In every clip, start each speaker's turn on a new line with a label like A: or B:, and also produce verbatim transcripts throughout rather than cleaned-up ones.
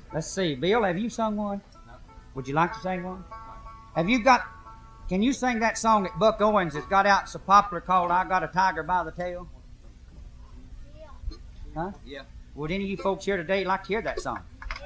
A: Let's see. Bill, have you sung one? No. Would you like to sing one? Have you got, can you sing that song that Buck Owens has got out so popular called I Got a Tiger by the Tail?
B: Yeah.
A: Huh?
C: Yeah.
A: Would any of you folks here today like to hear that song?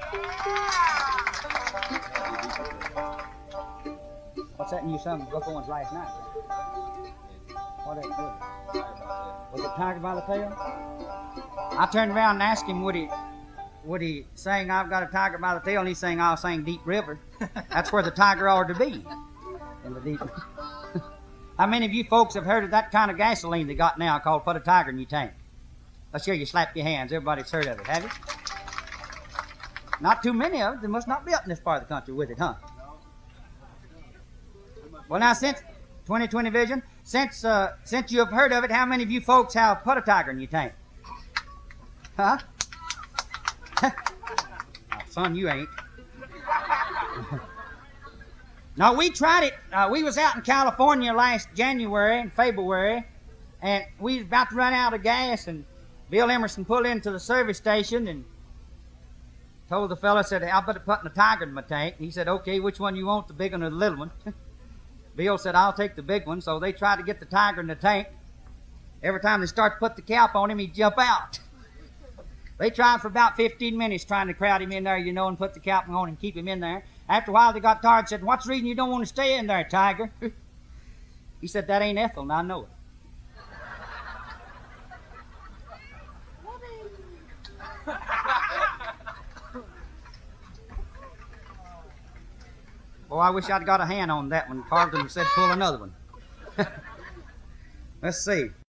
A: What's that new song Buck Owens last night? What that was? Was it Tiger by the Tail? I turned around and asked him would he would he sing I've Got a Tiger by the Tail, and he sang I'll sing Deep River. That's where the tiger ought to be. In the deep. How many of you folks have heard of that kind of gasoline they got now called Put a Tiger in Your Tank? Let's hear you slap your hands. Everybody's heard of it, have you? Not too many of them. They must not be up in this part of the country with it, huh? Well, now, since twenty twenty vision, since uh, since you have heard of it, how many of you folks have put a tiger in your tank? Huh? Oh, son, you ain't. No, we tried it. Uh, we was out in California last January and February, and we was about to run out of gas, and Bill Emerson pulled into the service station and told the fella, said, I better put a tiger in my tank. He said, okay, which one you want, the big one or the little one? Bill said, I'll take the big one. So they tried to get the tiger in the tank. Every time they start to put the cap on him, he'd jump out. They tried for about fifteen minutes trying to crowd him in there, you know, and put the cap on and keep him in there. After a while, they got tired and said, what's the reason you don't want to stay in there, tiger? He said, that ain't Ethel, and I know it. Oh, I wish I'd got a hand on that one. Carlton said pull another one. Let's see.